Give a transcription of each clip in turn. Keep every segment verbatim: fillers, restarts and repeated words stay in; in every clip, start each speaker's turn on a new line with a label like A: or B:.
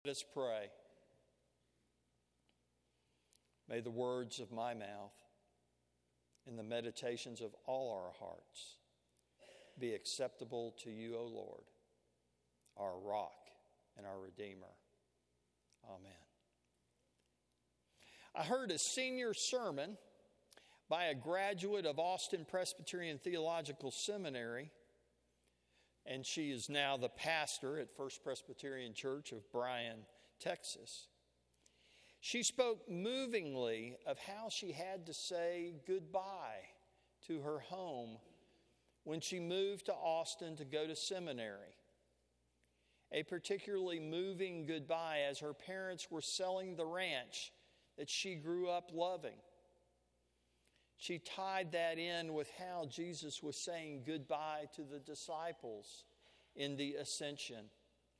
A: Let us pray. May the words of my mouth and the meditations of all our hearts be acceptable to you, O Lord, our rock and our Redeemer. Amen. I heard a senior sermon by a graduate of Austin Presbyterian Theological Seminary, and she is now the pastor at First Presbyterian Church of Bryan, Texas. She spoke movingly of how she had to say goodbye to her home when she moved to Austin to go to seminary. A particularly moving goodbye as her parents were selling the ranch that she grew up loving. She tied that in with how Jesus was saying goodbye to the disciples in the ascension.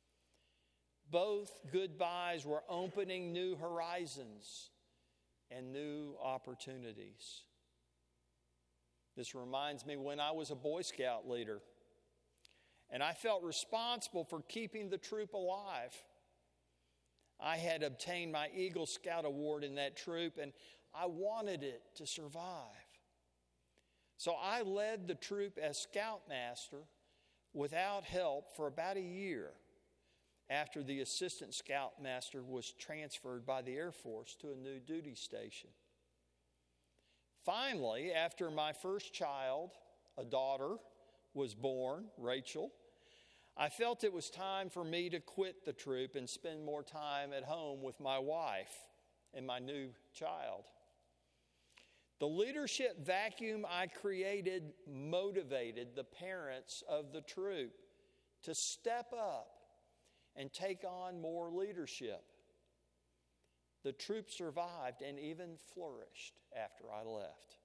A: Both goodbyes were opening new horizons and new opportunities. This reminds me when I was a Boy Scout leader, and I felt responsible for keeping the troop alive. I had obtained my Eagle Scout Award in that troop, and I wanted it to survive. So I led the troop as scoutmaster without help for about a year after the assistant scoutmaster was transferred by the Air Force to a new duty station. Finally, after my first child, a daughter, was born, Rachel, I felt it was time for me to quit the troop and spend more time at home with my wife and my new child. The leadership vacuum I created motivated the parents of the troop to step up and take on more leadership. The troop survived and even flourished after I left.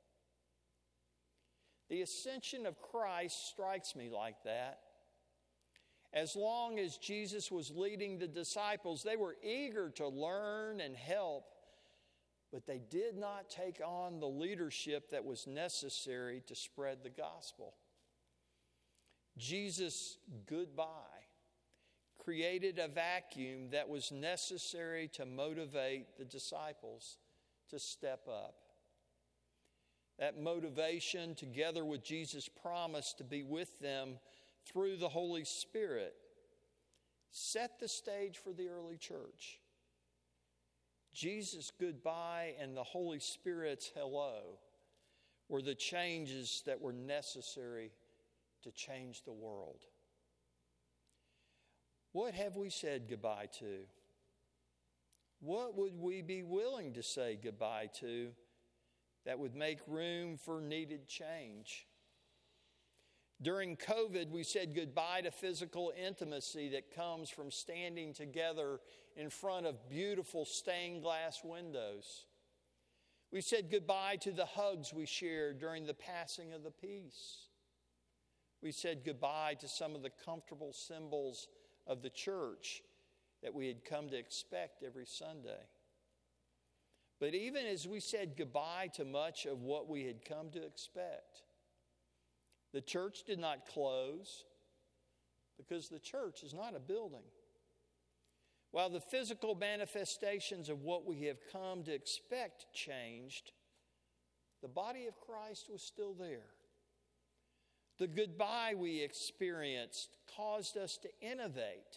A: The ascension of Christ strikes me like that. As long as Jesus was leading the disciples, they were eager to learn and help, but they did not take on the leadership that was necessary to spread the gospel. Jesus' goodbye created a vacuum that was necessary to motivate the disciples to step up. That motivation, together with Jesus' promise to be with them through the Holy Spirit, set the stage for the early church. Jesus' goodbye and the Holy Spirit's hello were the changes that were necessary to change the world. What have we said goodbye to? What would we be willing to say goodbye to that would make room for needed change? During COVID, we said goodbye to physical intimacy that comes from standing together in front of beautiful stained glass windows. We said goodbye to the hugs we shared during the passing of the peace. We said goodbye to some of the comfortable symbols of the church that we had come to expect every Sunday. But even as we said goodbye to much of what we had come to expect, the church did not close, because the church is not a building. While the physical manifestations of what we have come to expect changed, the body of Christ was still there. The goodbye we experienced caused us to innovate,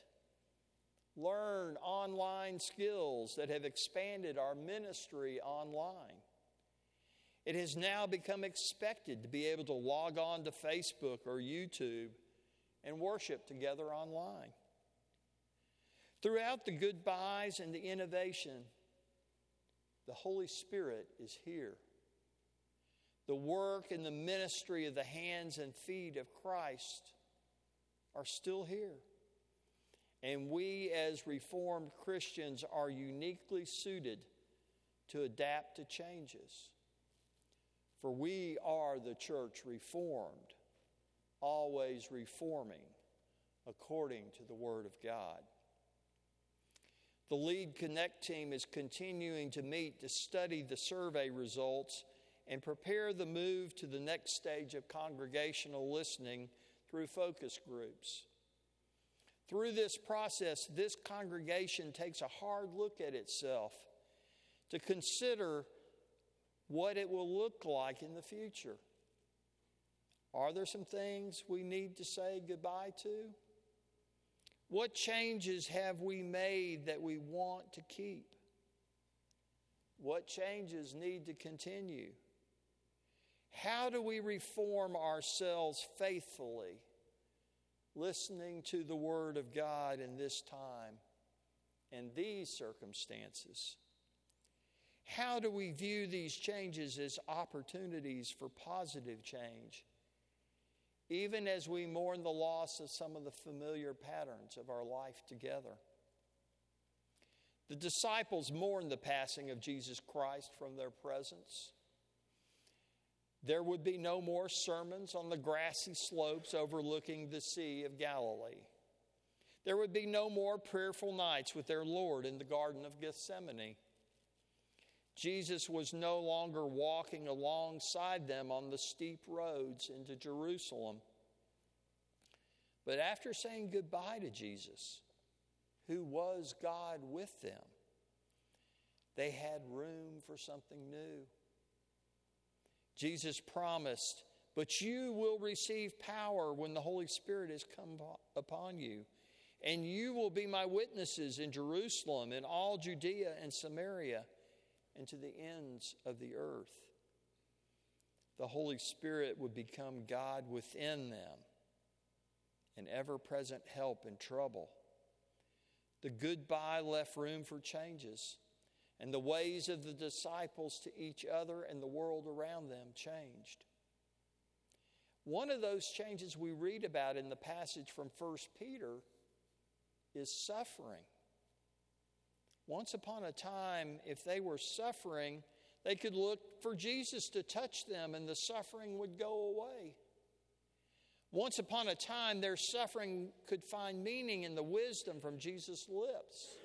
A: learn online skills that have expanded our ministry online. It has now become expected to be able to log on to Facebook or YouTube and worship together online. Throughout the goodbyes and the innovation, the Holy Spirit is here. The work and the ministry of the hands and feet of Christ are still here. And we as Reformed Christians are uniquely suited to adapt to changes. For we are the church reformed, always reforming according to the Word of God. The Lead Connect team is continuing to meet to study the survey results and prepare the move to the next stage of congregational listening through focus groups. Through this process, this congregation takes a hard look at itself to consider what it will look like in the future. Are there some things we need to say goodbye to? What changes have we made that we want to keep? What changes need to continue? How do we reform ourselves faithfully, listening to the Word of God in this time and these circumstances? How do we view these changes as opportunities for positive change, even as we mourn the loss of some of the familiar patterns of our life together? The disciples mourned the passing of Jesus Christ from their presence. There would be no more sermons on the grassy slopes overlooking the Sea of Galilee. There would be no more prayerful nights with their Lord in the Garden of Gethsemane. Jesus was no longer walking alongside them on the steep roads into Jerusalem. But after saying goodbye to Jesus, who was God with them, they had room for something new. Jesus promised, "But you will receive power when the Holy Spirit has come upon you, and you will be my witnesses in Jerusalem, in all Judea and Samaria, and to the ends of the earth." The Holy Spirit would become God within them, an ever-present help in trouble. The goodbye left room for changes, and the ways of the disciples to each other and the world around them changed. One of those changes we read about in the passage from First Peter is suffering. Once upon a time, if they were suffering, they could look for Jesus to touch them and the suffering would go away. Once upon a time, their suffering could find meaning in the wisdom from Jesus' lips.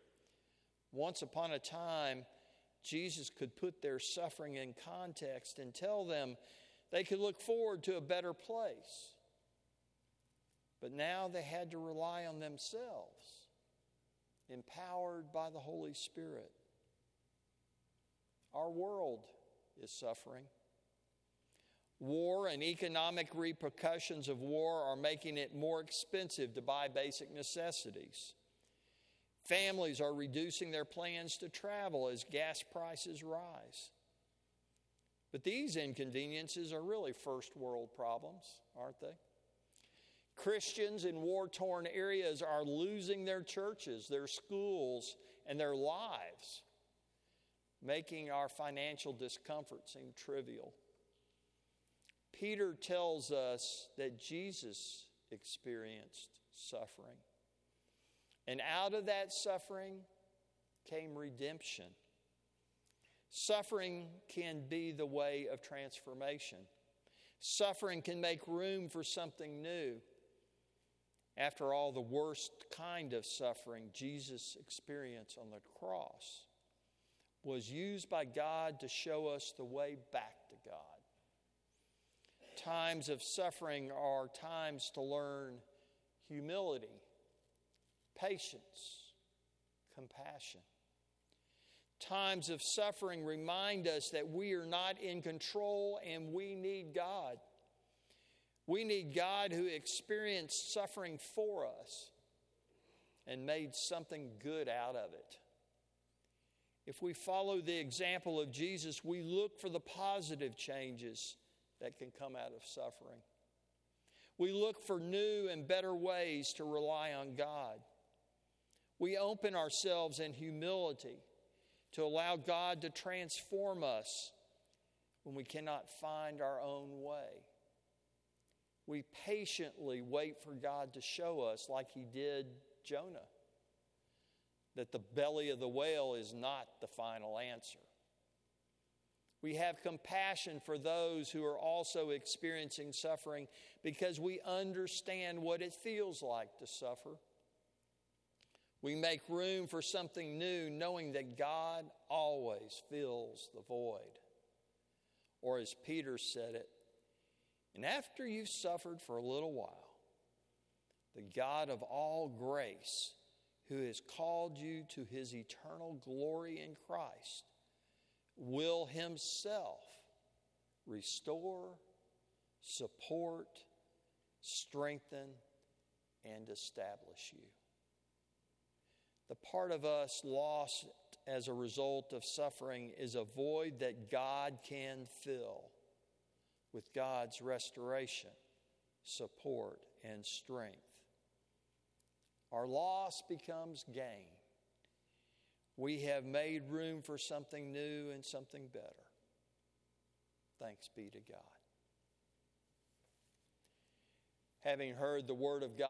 A: Once upon a time, Jesus could put their suffering in context and tell them they could look forward to a better place. But now they had to rely on themselves, empowered by the Holy Spirit. Our world is suffering. War and economic repercussions of war are making it more expensive to buy basic necessities. Families are reducing their plans to travel as gas prices rise. But these inconveniences are really first world problems, aren't they? Christians in war-torn areas are losing their churches, their schools, and their lives, making our financial discomfort seem trivial. Peter tells us that Jesus experienced suffering. And out of that suffering came redemption. Suffering can be the way of transformation. Suffering can make room for something new. After all, the worst kind of suffering Jesus experienced on the cross was used by God to show us the way back to God. Times of suffering are times to learn humility, patience, compassion. Times of suffering remind us that we are not in control and we need God. We need God who experienced suffering for us and made something good out of it. If we follow the example of Jesus, we look for the positive changes that can come out of suffering. We look for new and better ways to rely on God. We open ourselves in humility to allow God to transform us when we cannot find our own way. We patiently wait for God to show us, like he did Jonah, that the belly of the whale is not the final answer. We have compassion for those who are also experiencing suffering because we understand what it feels like to suffer. We make room for something new, knowing that God always fills the void. Or as Peter said it, and after you've suffered for a little while, the God of all grace, who has called you to his eternal glory in Christ, will himself restore, support, strengthen, and establish you. The part of us lost as a result of suffering is a void that God can fill with God's restoration, support, and strength. Our loss becomes gain. We have made room for something new and something better. Thanks be to God. Having heard the word of God,